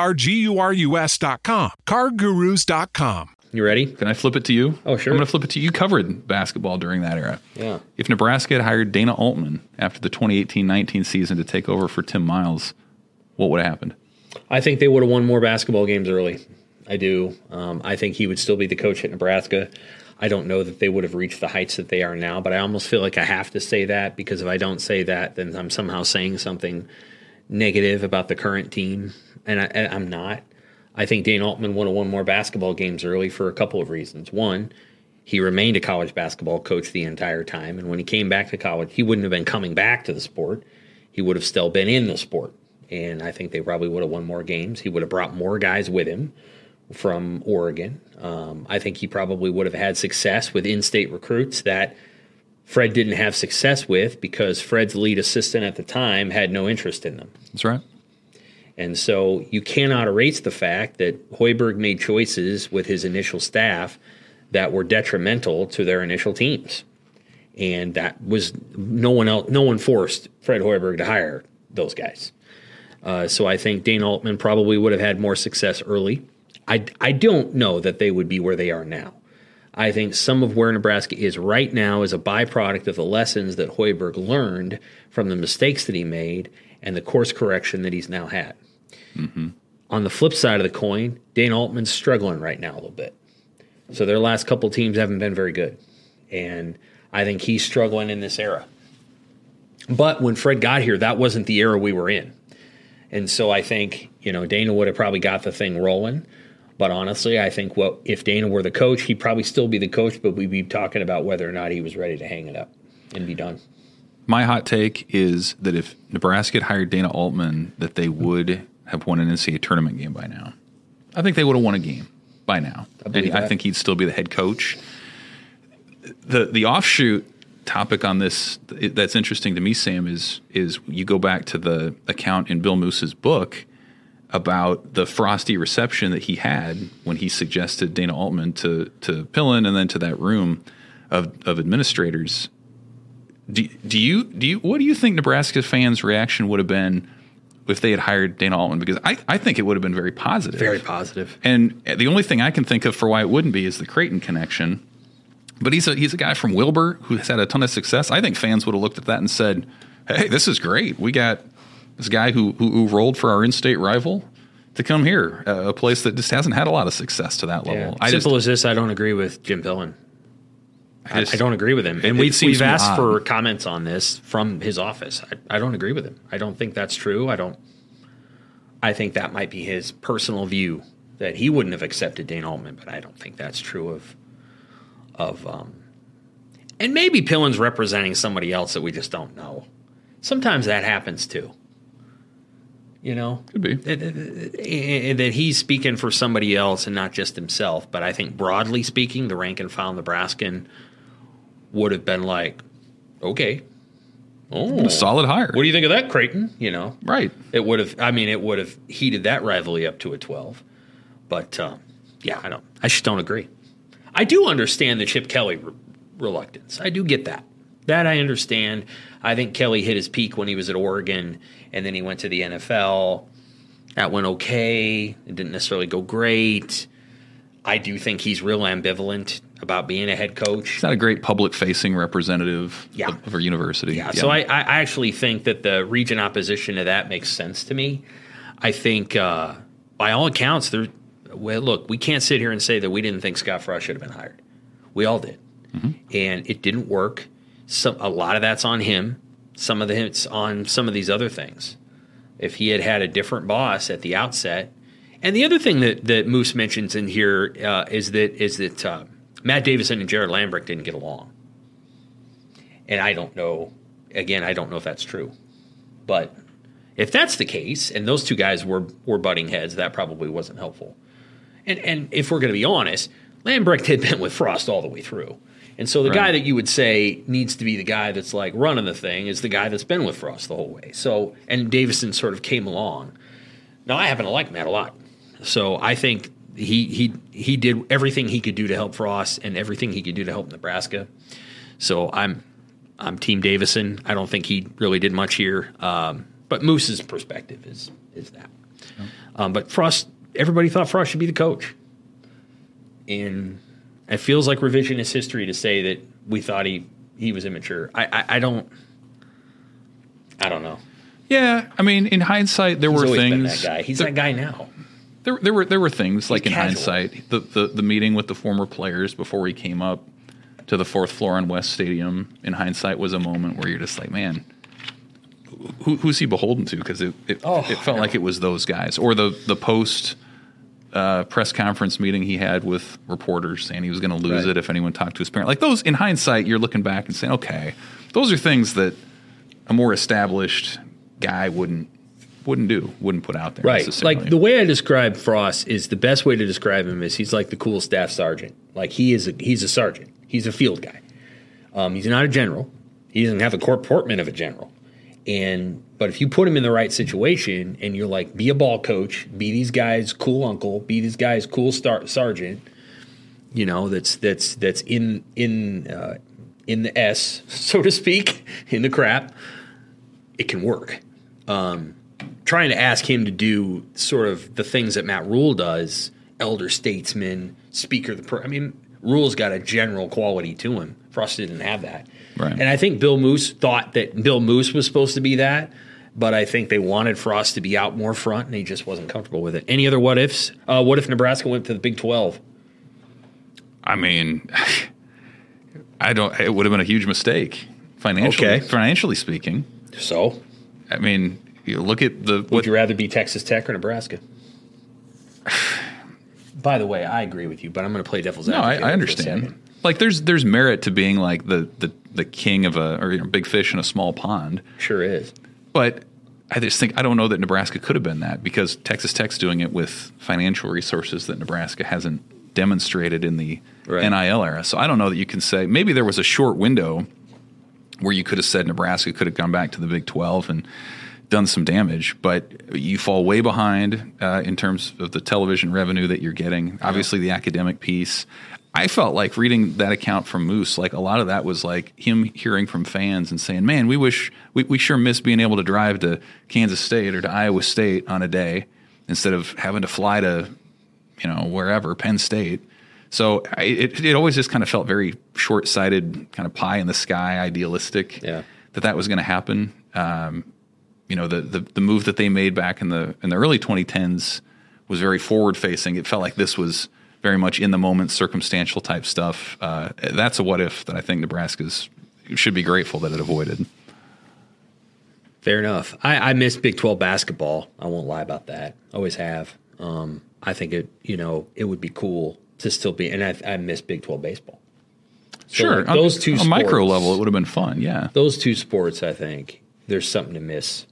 CarGurus.com. CarGurus.com. You ready? Can I flip it to you? Oh, sure. I'm going to flip it to you. You covered basketball during that era. Yeah. If Nebraska had hired Dana Altman after the 2018-19 season to take over for Tim Miles, what would have happened? I think they would have won more basketball games early. I do. I think he would still be the coach at Nebraska. I don't know that they would have reached the heights that they are now, but I almost feel like I have to say that, because if I don't say that, then I'm somehow saying something negative about the current team, and I'm not. I think Dana Altman would have won more basketball games early for a couple of reasons. One, he remained a college basketball coach the entire time, and when he came back to college, he wouldn't have been coming back to the sport. He would have still been in the sport, and I think they probably would have won more games. He would have brought more guys with him from Oregon. I think he probably would have had success with in-state recruits that Fred didn't have success with, because Fred's lead assistant at the time had no interest in them. That's right. And so you cannot erase the fact that Hoiberg made choices with his initial staff that were detrimental to their initial teams. And that was no one forced Fred Hoiberg to hire those guys. So I think Dana Altman probably would have had more success early. I don't know that they would be where they are now. I think some of where Nebraska is right now is a byproduct of the lessons that Hoiberg learned from the mistakes that he made and the course correction that he's now had. Mm-hmm. On the flip side of the coin, Dana Altman's struggling right now a little bit. So their last couple teams haven't been very good. And I think he's struggling in this era. But when Fred got here, that wasn't the era we were in. And so I think, Dana would have probably got the thing rolling. But honestly, I think if Dana were the coach, he'd probably still be the coach, but we'd be talking about whether or not he was ready to hang it up and be done. My hot take is that if Nebraska had hired Dana Altman, that they would have won an NCAA tournament game by now. I think they would have won a game by now. I think he'd still be the head coach. The offshoot topic on this that's interesting to me, Sam, is you go back to the account in Bill Moose's book about the frosty reception that he had when he suggested Dana Altman to Pillen and then to that room of administrators. What do you think Nebraska fans' reaction would have been if they had hired Dana Altman? Because I think it would have been very positive. Very positive. And the only thing I can think of for why it wouldn't be is the Creighton connection. But he's a guy from Wilbur who has had a ton of success. I think fans would have looked at that and said, hey, this is great. We got this guy who rolled for our in-state rival to come here, a place that just hasn't had a lot of success to that level. Yeah. Simple as this, I don't agree with Jim Pillen. I don't agree with him. And we've asked for comments on this from his office. I don't agree with him. I don't think that's true. I think that might be his personal view, that he wouldn't have accepted Dana Altman, but I don't think that's true of and maybe Pillen's representing somebody else that we just don't know. Sometimes that happens too. Could be. That he's speaking for somebody else and not just himself. But I think broadly speaking, the rank and file Nebraskan would have been like, okay. Oh, solid hire. What do you think of that, Creighton? Right. It would have heated that rivalry up to a 12. But I just don't agree. I do understand the Chip Kelly reluctance. I do get that. That I understand. I think Kelly hit his peak when he was at Oregon, and then he went to the NFL. That went okay. It didn't necessarily go great. I do think he's real ambivalent about being a head coach. He's not a great public-facing representative of our university. Yeah, so I actually think that the region opposition to that makes sense to me. I think, by all accounts, look, we can't sit here and say that we didn't think Scott Frost should have been hired. We all did. Mm-hmm. And it didn't work. A lot of that's on him. Some of it's on some of these other things. If he had a different boss at the outset. And the other thing that Moose mentions in here is that Matt Davison and Jared Lambrick didn't get along. And I don't know if that's true. But if that's the case, and those two guys were butting heads, that probably wasn't helpful. And if we're going to be honest, Lambrick had been with Frost all the way through. And so the guy that you would say needs to be the guy that's like running the thing is the guy that's been with Frost the whole way. So, and Davison sort of came along. Now, I happen to like Matt a lot. So I think he did everything he could do to help Frost and everything he could do to help Nebraska. So I'm Team Davison. I don't think he really did much here. But Moose's perspective is that. But Frost, everybody thought Frost should be the coach. And it feels like revisionist history to say that we thought he was immature. I don't know. Yeah, I mean, in hindsight, there were things. Been that guy. He's that guy now. There were things like in hindsight, the meeting with the former players before he came up. to the fourth floor on West Stadium, in hindsight, was a moment where you're just like, man, who's he beholden to? Because it felt like it was those guys. Or the post press conference meeting he had with reporters saying he was going to lose it if anyone talked to his parent. Like those, in hindsight, you're looking back and saying, okay, those are things that a more established guy wouldn't put out there. Right. Like the way I describe Frost is the best way to describe him is he's like the cool staff sergeant. Like he's a sergeant. He's a field guy. He's not a general. He doesn't have the comportment of a general. But if you put him in the right situation and you're like, be a ball coach, be these guys' cool uncle, be these guys' cool sergeant, that's in the S, so to speak, in the crap, it can work. Trying to ask him to do sort of the things that Matt Rule does, elder statesman, speaker of the Rule's got a general quality to him. Frost didn't have that. Right. And I think Bill Moose thought that Bill Moose was supposed to be that, but I think they wanted Frost to be out more front, and he just wasn't comfortable with it. Any other what ifs? What if Nebraska went to the Big 12? I mean, it would have been a huge mistake financially speaking. So? I mean, you look at would you rather be Texas Tech or Nebraska? By the way, I agree with you, but I'm going to play devil's advocate. No, I understand. Like, there's merit to being like the king of big fish in a small pond. Sure is. But I just think I don't know that Nebraska could have been that because Texas Tech's doing it with financial resources that Nebraska hasn't demonstrated in the NIL era. So I don't know that you can say maybe there was a short window where you could have said Nebraska could have gone back to the Big 12 and done some damage, but you fall way behind in terms of the television revenue that you're getting. Obviously, the academic piece. I felt like reading that account from Moose, like a lot of that was like him hearing from fans and saying, man, we sure miss being able to drive to Kansas State or to Iowa State on a day instead of having to fly to, wherever, Penn State. So it always just kind of felt very short-sighted, kind of pie in the sky, idealistic that was going to happen. The move that they made back in the early 2010s was very forward-facing. It felt like this was very much in the moment, circumstantial type stuff. That's a what if that I think Nebraska's should be grateful that it avoided. Fair enough. I miss Big 12 basketball. I won't lie about that. Always have. I think it would be cool to still be, and I miss Big 12 baseball. So sure, like those two on a sports, micro level, it would have been fun. Yeah, those two sports, I think there's something to miss.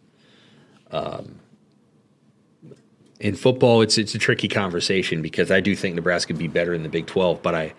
In football, it's a tricky conversation because I do think Nebraska would be better in the Big 12, but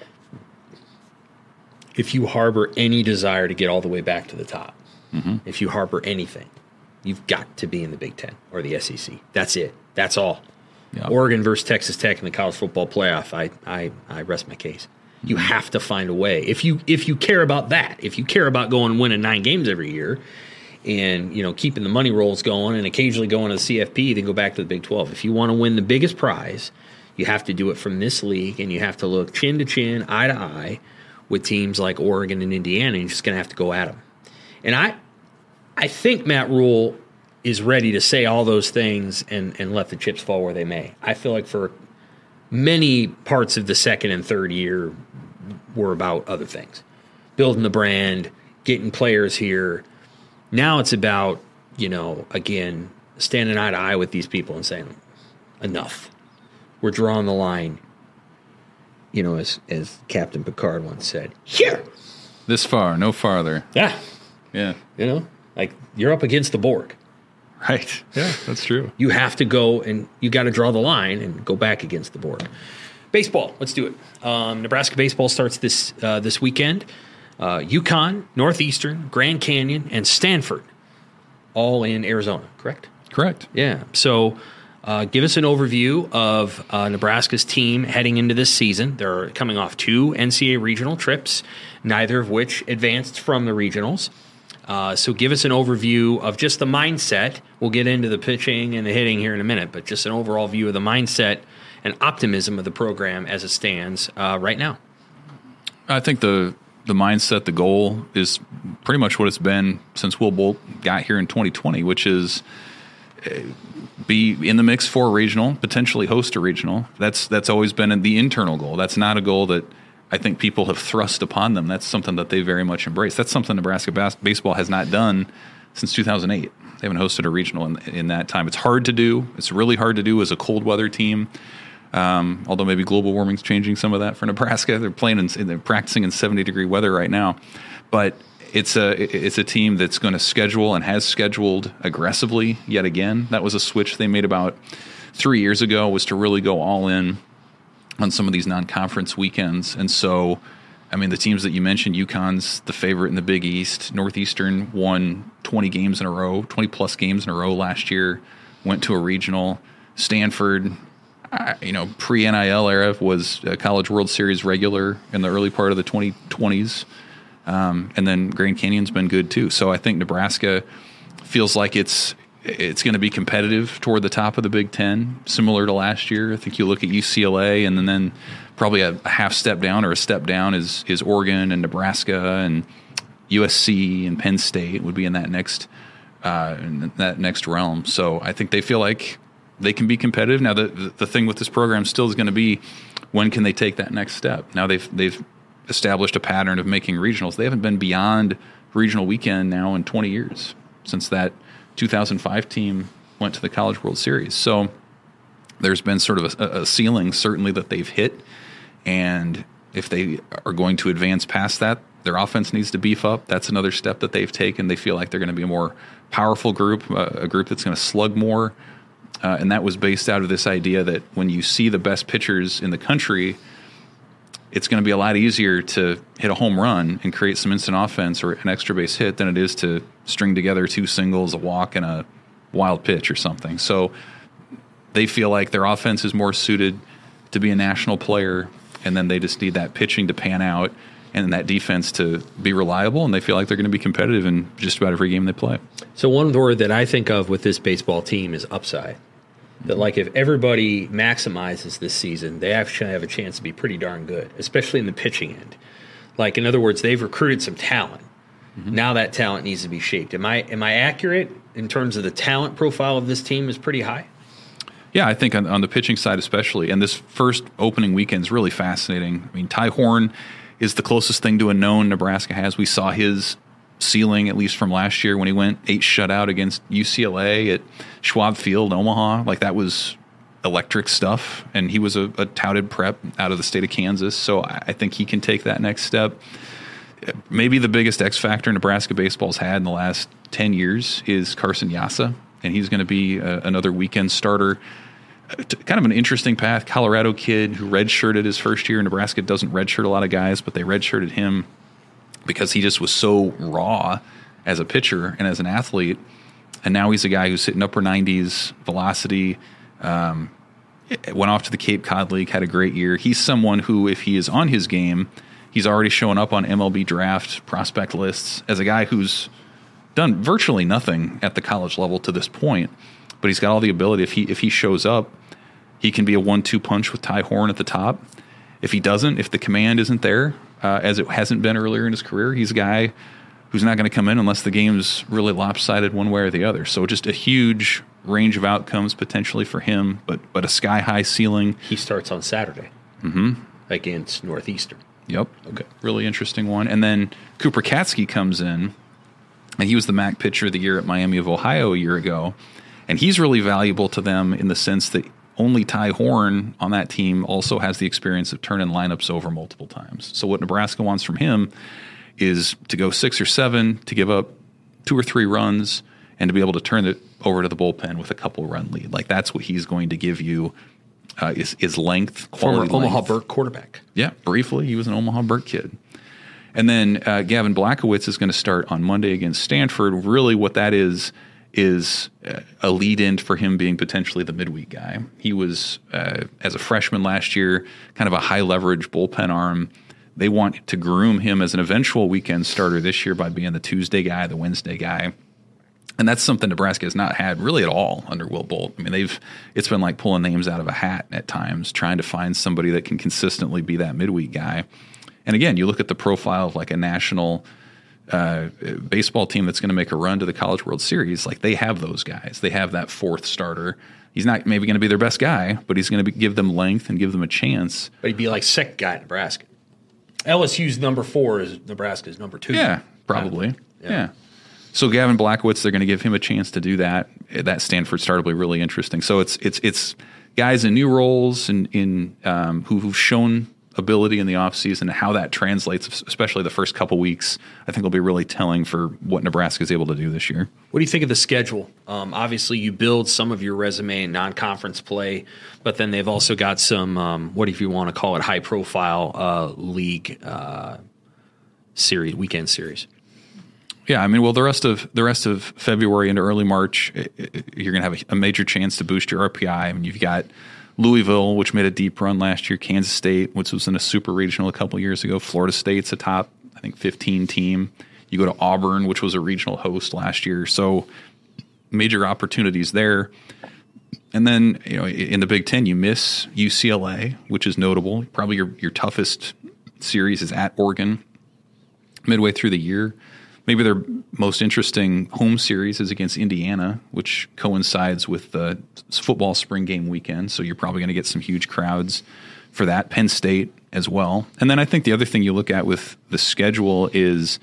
if you harbor any desire to get all the way back to the top, if you harbor anything, you've got to be in the Big 10 or the SEC. That's it. That's all. Yeah. Oregon versus Texas Tech in the college football playoff, I rest my case. You have to find a way. If you care about that, if you care about going and winning 9 games every year, and keeping the money rolls going and occasionally going to the CFP, then go back to the Big 12. If you want to win the biggest prize, you have to do it from this league, and you have to look chin to chin, eye to eye with teams like Oregon and Indiana, and you're just going to have to go at them. And I think Matt Rule is ready to say all those things and let the chips fall where they may. I feel like for many parts of the second and third year were about other things. Building the brand, getting players here. Now it's about, again, standing eye to eye with these people and saying, enough. We're drawing the line, as Captain Picard once said, here. This far, no farther. Yeah. Yeah. Like you're up against the Borg. Right. Yeah, that's true. You have to go and you got to draw the line and go back against the Borg. Baseball, let's do it. Nebraska baseball starts this weekend. UConn, Northeastern, Grand Canyon, and Stanford, all in Arizona, correct? Correct. Yeah. So give us an overview of Nebraska's team heading into this season. They're coming off 2 NCAA regional trips, neither of which advanced from the regionals. So give us an overview of just the mindset. We'll get into the pitching and the hitting here in a minute, but just an overall view of the mindset and optimism of the program as it stands right now. I think the mindset, the goal is pretty much what it's been since Will Bolt got here in 2020, which is be in the mix for a regional, potentially host a regional. That's always been the internal goal. That's not a goal that I think people have thrust upon them. That's something that they very much embrace. That's something Nebraska baseball has not done since 2008. They haven't hosted a regional in that time. It's hard to do. It's really hard to do as a cold weather team. Although maybe global warming's changing some of that for Nebraska. They're they're practicing in 70-degree weather right now. But it's a team that's going to schedule and has scheduled aggressively yet again. That was a switch they made about 3 years ago, was to really go all in on some of these non-conference weekends. And so, I mean, the teams that you mentioned, UConn's the favorite in the Big East. Northeastern won 20 games in a row, 20-plus games in a row last year, went to a regional. Stanford, pre-NIL era, was a College World Series regular in the early part of the 2020s. And then Grand Canyon's been good too. So I think Nebraska feels like it's going to be competitive toward the top of the Big Ten, similar to last year. I think you look at UCLA, and then probably a half step down or a step down is Oregon and Nebraska and USC and Penn State would be in that next realm. So I think they feel like they can be competitive. Now the thing with this program still is going to be, when can they take that next step? Now they've established a pattern of making regionals. They haven't been beyond regional weekend now in 20 years since that 2005 team went to the College World Series. So there's been sort of a ceiling, certainly, that they've hit. And if they are going to advance past that, their offense needs to beef up. That's another step that they've taken. They feel like they're going to be a more powerful group, a group that's going to slug more. And that was based out of this idea that when you see the best pitchers in the country, it's going to be a lot easier to hit a home run and create some instant offense or an extra base hit than it is to string together 2 singles, a walk, and a wild pitch or something. So they feel like their offense is more suited to be a national player, and then they just need that pitching to pan out and that defense to be reliable, and they feel like they're going to be competitive in just about every game they play. So one word that I think of with this baseball team is upside. That, like, if everybody maximizes this season, they actually have a chance to be pretty darn good, especially in the pitching end. Like, in other words, they've recruited some talent. Mm-hmm. Now that talent needs to be shaped. Am I accurate in terms of the talent profile of this team is pretty high? Yeah, I think on the pitching side especially. And this first opening weekend is really fascinating. I mean, Ty Horn is the closest thing to a known Nebraska has. We saw his ceiling, at least from last year, when he went 8 shutout against UCLA at Schwab Field, Omaha. Like, that was electric stuff, and he was a touted prep out of the state of Kansas, so I think he can take that next step. Maybe the biggest X factor Nebraska baseball's had in the last 10 years is Carson Yassa, and he's going to be another weekend starter. Kind of an interesting path. Colorado kid who redshirted his first year. Nebraska doesn't redshirt a lot of guys, but they redshirted him because he just was so raw as a pitcher and as an athlete. And now he's a guy who's hitting upper 90s velocity, went off to the Cape Cod League, had a great year. He's someone who, if he is on his game, he's already showing up on MLB draft prospect lists as a guy who's done virtually nothing at the college level to this point. But he's got all the ability. If he shows up, he can be a 1-2 punch with Ty Horn at the top. If he doesn't, if the command isn't there, as it hasn't been earlier in his career, he's a guy who's not going to come in unless the game's really lopsided one way or the other. So just a huge range of outcomes potentially for him, but a sky-high ceiling. He starts on Saturday against Northeastern. Yep. Okay. Really interesting one. And then Cooper Katsky comes in, and he was the MAC pitcher of the year at Miami of Ohio a year ago. And he's really valuable to them in the sense that only Ty Horn on that team also has the experience of turning lineups over multiple times. So what Nebraska wants from him is to go 6 or 7, to give up 2 or 3 runs, and to be able to turn it over to the bullpen with a couple run lead. Like, that's what he's going to give you is length, quality. Former Omaha Burke quarterback. Yeah, briefly. He was an Omaha Burke kid. And then Gavin Blackowitz is going to start on Monday against Stanford. Really what that is a lead-in for him being potentially the midweek guy. He was, as a freshman last year, kind of a high-leverage bullpen arm. They want to groom him as an eventual weekend starter this year by being the Tuesday guy, the Wednesday guy. And that's something Nebraska has not had really at all under Will Bolt. I mean, it's been like pulling names out of a hat at times, trying to find somebody that can consistently be that midweek guy. And again, you look at the profile of like a national baseball team that's going to make a run to the College World Series. Like, they have those guys. They have that 4th starter. He's not maybe going to be their best guy, but he's going to give them length and give them a chance. But he'd be like second guy in Nebraska. LSU's number 4 is Nebraska's number 2. Yeah, probably. Yeah. So Gavin Blackwitz, they're going to give him a chance to do that. That Stanford start will be really interesting. So it's guys in new roles and who've shown ability in the offseason, and how that translates, especially the first couple weeks, I think will be really telling for what Nebraska is able to do this year. What do you think of the schedule? Obviously, you build some of your resume in non-conference play, but then they've also got some, what if you want to call it, high-profile league series, weekend series. Yeah, I mean, well, the rest of February into early March, you're going to have a major chance to boost your RPI. I mean, you've got Louisville, which made a deep run last year, Kansas State, which was in a super regional a couple years ago, Florida State's a top, I think, 15 team. You go to Auburn, which was a regional host last year. So major opportunities there. And then, in the Big Ten, you miss UCLA, which is notable. Probably your toughest series is at Oregon midway through the year. Maybe their most interesting home series is against Indiana, which coincides with the football spring game weekend. So you're probably going to get some huge crowds for that. Penn State as well. And then I think the other thing you look at with the schedule is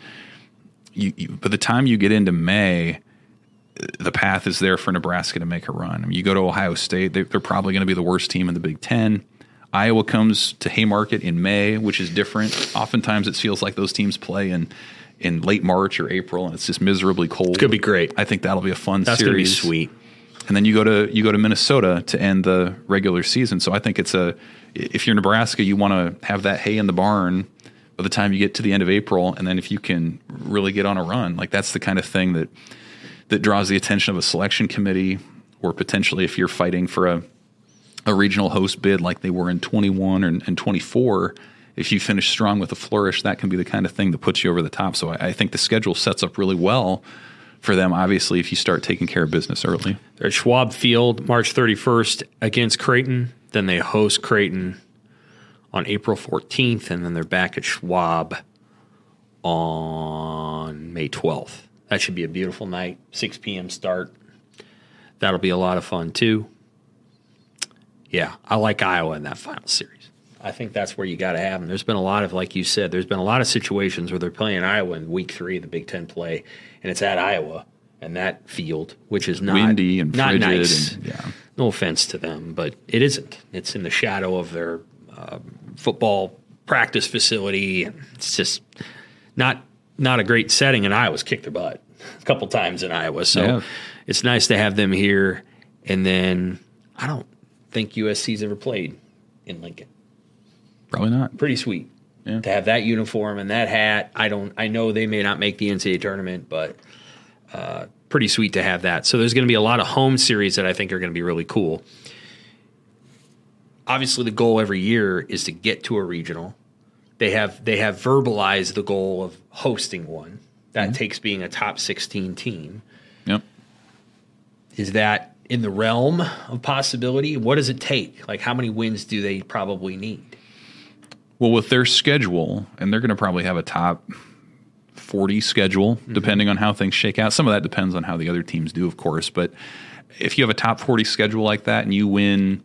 by the time you get into May, the path is there for Nebraska to make a run. I mean, you go to Ohio State, they're probably going to be the worst team in the Big Ten. Iowa comes to Haymarket in May, which is different. Oftentimes it feels like those teams play in late March or April, and it's just miserably cold. It's going to be great. I think that'll be a fun That's series. That's going to be sweet. And then you go to Minnesota to end the regular season. So I think if you're Nebraska, you want to have that hay in the barn by the time you get to the end of April, and then if you can really get on a run, like that's the kind of thing that draws the attention of a selection committee, or potentially if you're fighting for a regional host bid like they were in 21 and 24. If you finish strong with a flourish, that can be the kind of thing that puts you over the top. So I think the schedule sets up really well for them, obviously, if you start taking care of business early. They're at Schwab Field March 31st against Creighton. Then they host Creighton on April 14th, and then they're back at Schwab on May 12th. That should be a beautiful night, 6 p.m. start. That'll be a lot of fun, too. Yeah, I like Iowa in that final series. I think that's where you got to have them. There's been a lot of, like you said, there's been a lot of situations where they're playing Iowa in week 3 of the Big Ten play, and it's at Iowa and that field, which is not windy and not frigid nice. And, yeah. No offense to them, but it isn't. It's in the shadow of their football practice facility. It's just not a great setting, and Iowa's kicked their butt a couple times in Iowa. So It's nice to have them here. And then I don't think USC's ever played in Lincoln. Probably not. Pretty sweet to have that uniform and that hat. I know they may not make the NCAA tournament, but pretty sweet to have that. So there's going to be a lot of home series that I think are going to be really cool. Obviously, the goal every year is to get to a regional. They have verbalized the goal of hosting one. That takes being a top 16 team. Yep. Is that in the realm of possibility? What does it take? Like, how many wins do they probably need? Well, with their schedule, and they're going to probably have a top 40 schedule, depending on how things shake out. Some of that depends on how the other teams do, of course. But if you have a top 40 schedule like that and you win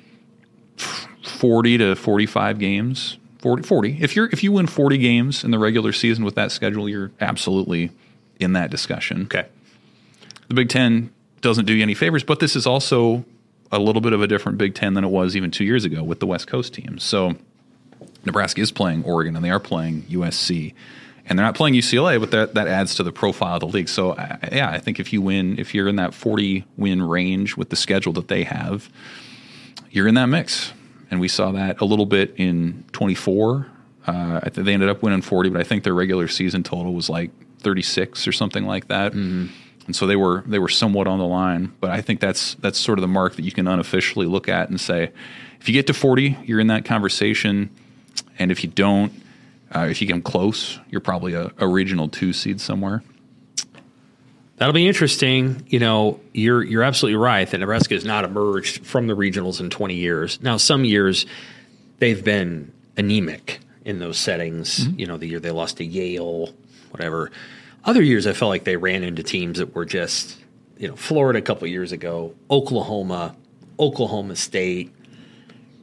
40 to 45 games, 40. If you win 40 games in the regular season with that schedule, you're absolutely in that discussion. Okay. The Big Ten doesn't do you any favors, but this is also a little bit of a different Big Ten than it was even 2 years ago with the West Coast teams. So Nebraska is playing Oregon, and they are playing USC. And they're not playing UCLA, but that adds to the profile of the league. So, I think if you're in that 40-win range with the schedule that they have, you're in that mix. And we saw that a little bit in 24. I think they ended up winning 40, but I think their regular season total was like 36 or something like that. Mm-hmm. And so they were somewhat on the line. But I think that's sort of the mark that you can unofficially look at and say, if you get to 40, you're in that conversation. And if you don't, if you get them close, you're probably a regional 2 seed somewhere. That'll be interesting. You're absolutely right that Nebraska has not emerged from the regionals in 20 years. Now, some years they've been anemic in those settings. Mm-hmm. The year they lost to Yale, whatever. Other years I felt like they ran into teams that were just, Florida a couple of years ago, Oklahoma State.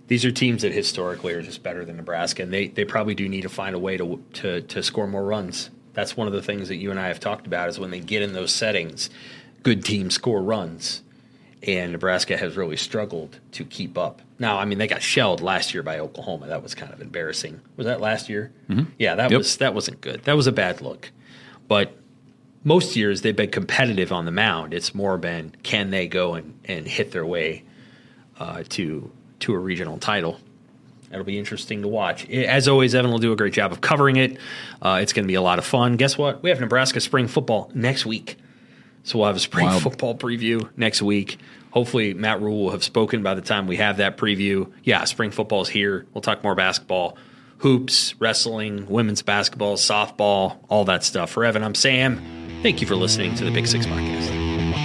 These are teams that historically are just better than Nebraska, and they probably do need to find a way to score more runs. That's one of the things that you and I have talked about is when they get in those settings, good teams score runs, and Nebraska has really struggled to keep up. Now, I mean, they got shelled last year by Oklahoma. That was kind of embarrassing. Was that last year? Mm-hmm. Yeah, that wasn't good. That was a bad look. But most years they've been competitive on the mound. It's more been can they go and hit their way to a regional title. That'll be interesting to watch. As always, Evan will do a great job of covering it. It's going to be a lot of fun. Guess what? We have Nebraska spring football next week. So we'll have a spring football preview next week. Hopefully Matt Rule will have spoken by the time we have that preview. Yeah, spring football is here. We'll talk more basketball, hoops, wrestling, women's basketball, softball, all that stuff. For Evan, I'm Sam. Thank you for listening to the Big Six Podcast.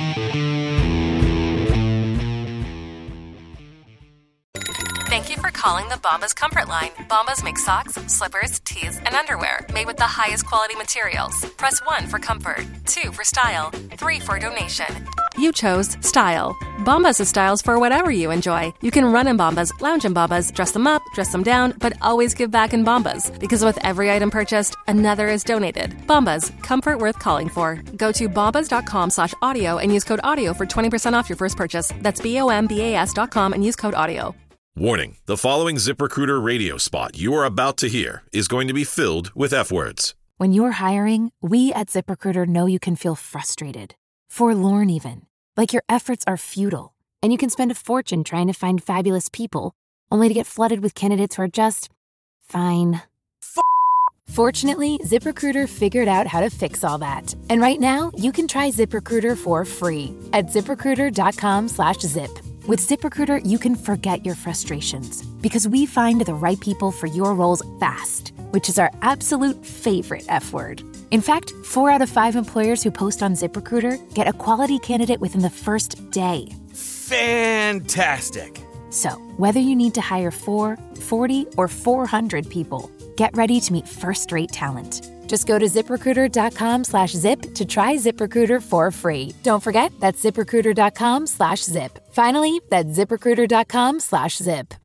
Thank you for calling the Bombas Comfort Line. Bombas make socks, slippers, tees, and underwear made with the highest quality materials. Press 1 for comfort, 2 for style, 3 for donation. You chose style. Bombas has styles for whatever you enjoy. You can run in Bombas, lounge in Bombas, dress them up, dress them down, but always give back in Bombas. Because with every item purchased, another is donated. Bombas, comfort worth calling for. Go to bombas.com/audio and use code AUDIO for 20% off your first purchase. That's BOMBAS.com and use code AUDIO. Warning, the following ZipRecruiter radio spot you are about to hear is going to be filled with F-words. When you're hiring, we at ZipRecruiter know you can feel frustrated, forlorn even, like your efforts are futile, and you can spend a fortune trying to find fabulous people, only to get flooded with candidates who are just fine. Fortunately, ZipRecruiter figured out how to fix all that. And right now, you can try ZipRecruiter for free at ZipRecruiter.com/zip. With ZipRecruiter, you can forget your frustrations because we find the right people for your roles fast, which is our absolute favorite F word. In fact, 4 out of 5 employers who post on ZipRecruiter get a quality candidate within the first day. Fantastic. So, whether you need to hire 4, 40, or 400 people, get ready to meet first-rate talent. Just go to ZipRecruiter.com/zip to try ZipRecruiter for free. Don't forget, that's ZipRecruiter.com/zip. Finally, that's ZipRecruiter.com/zip.